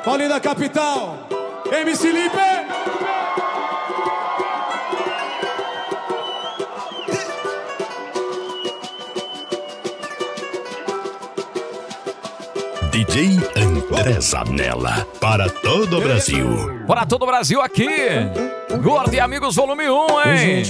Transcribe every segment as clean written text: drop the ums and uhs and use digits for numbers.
Paulinho da capital, MC Lipe. DJ André Zanella, para todo o Brasil. Para todo o Brasil aqui. Gordo e Amigos Volume 1, hein?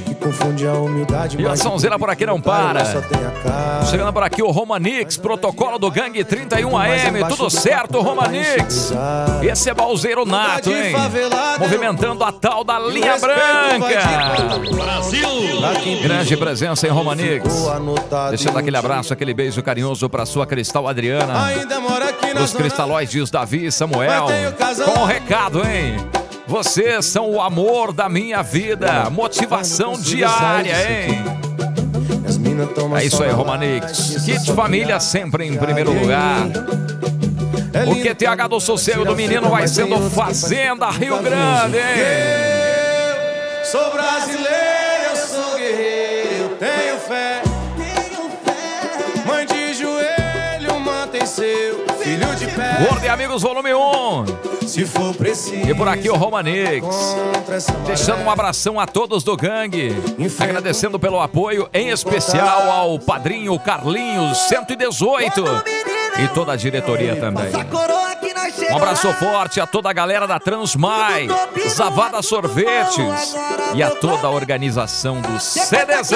E a sonzeira por aqui não para. Chegando por aqui o Romanix, protocolo do Gangue 31 AM. Tudo certo, Romanix? Esse é Balzeiro Nato, hein? Movimentando a tal da linha branca. Brasil! Grande presença em Romanix. Deixando aquele abraço, aquele beijo carinhoso pra sua Cristal Adriana. Os cristalóides Davi e Samuel. Com um recado, hein? Vocês são o amor da minha vida. Motivação diária, hein? É isso aí, Romanix. Kit Família sempre em primeiro lugar. O QTH do Sossego do Menino vai sendo Fazenda Rio Grande, hein? Eu sou brasileiro, eu sou guerreiro, eu tenho fé. Mãe de joelho, mantém seu filho de pé. Gordo e Amigos Volume 1. Se for preciso. E por aqui o Romanix. Deixando um abração a todos do gangue. Agradecendo pelo apoio, em especial ao padrinho Carlinhos 118. E toda a diretoria também. Um abraço forte a toda a galera da Transmai, Zavada Sorvetes e a toda a organização do CDzão.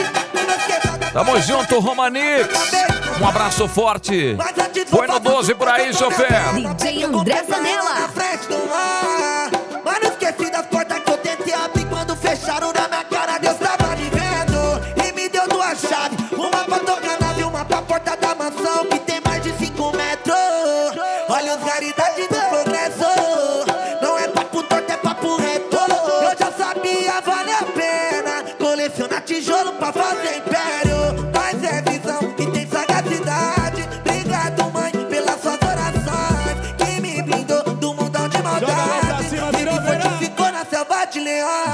Tamo junto, Romanix. Um abraço forte. Põe no 12 por aí, chofer. DJ André Zanella. Mas não esqueci das portas que eu tentei abrir quando fecharam na minha cara. Deus tava me vendo e me deu duas chaves. Uma pra tocar nave e uma pra porta da mansão que tem mais de 5 metros. Olha os raridades do progresso. Não é papo torto, é papo reto. Eu já sabia, vale a pena colecionar tijolo pra fazer império. Mas é visão que tem sagacidade. Obrigado, mãe, pelas suas orações que me blindou do mundão de maldade e me fortificou na selva de leões.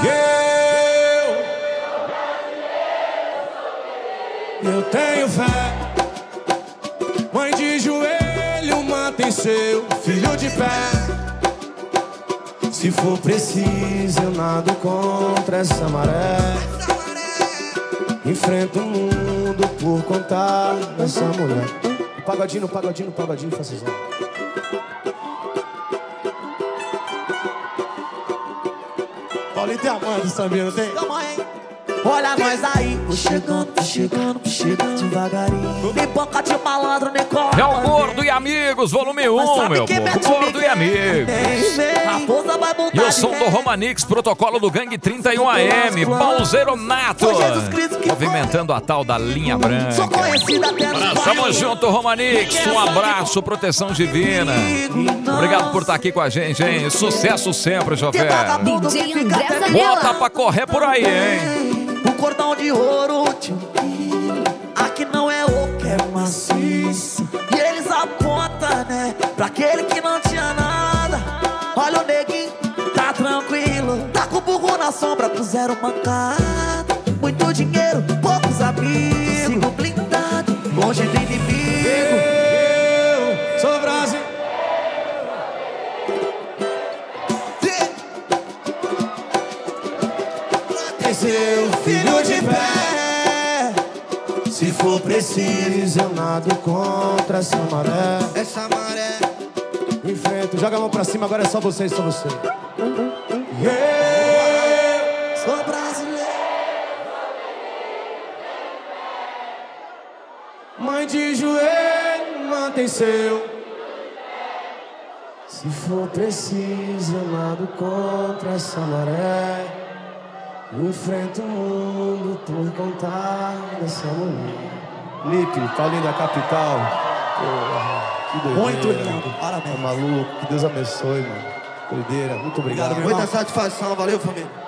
Eu tenho fé. Mãe de joelho, mantém seu filho de pé. Se for preciso, eu nado contra essa maré. Enfrento o mundo por contar dessa mulher. Pagodinho, pagodinho, pagodinho, faça isso. Paulinho tem a mãe do sambinha, não tem? Olha nós aí, chegando devagarinho. Nem boca de malandro, nem cola. É o Gordo e Amigos, Volume 1, meu povo. Gordo e Amigos. Raposa vai montar. E o som do Romanix, protocolo do Gangue 31 AM, Balzeiro Nato. Movimentando a tal da linha branca. Sou conhecida até no bairro. Tamo junto, Romanix. Um abraço, proteção divina. Obrigado por estar aqui com a gente, hein? Sucesso sempre, chofer. DJ André Bota Zanella. pra correr por aí, hein? O cordão de ouro, tio. Aqui não é o que é maciço. E eles apontam, né? Pra aquele que não tinha nada. Olha o neguinho, tá tranquilo. Tá com o burro na sombra, com zero mancada. Muito dinheiro, poucos amigos. Sigo blindado, longe do inimigo. Eu sou brasileiro. Seu filho de pé. Se for preciso, eu nado contra essa maré. Essa maré. Enfrento, joga a mão pra cima, agora é só você, só você. Sou brasileiro. Mãe de joelho, mantém seu. Se for preciso, eu nado contra essa maré. Enfrento o mundo por contar dessa mulher. Lipe, Paulinho da capital. Porra, que doideira. Muito lindo, parabéns. Tá maluco, que Deus abençoe, mano. Doideira, muito obrigado. Muita satisfação, valeu, família.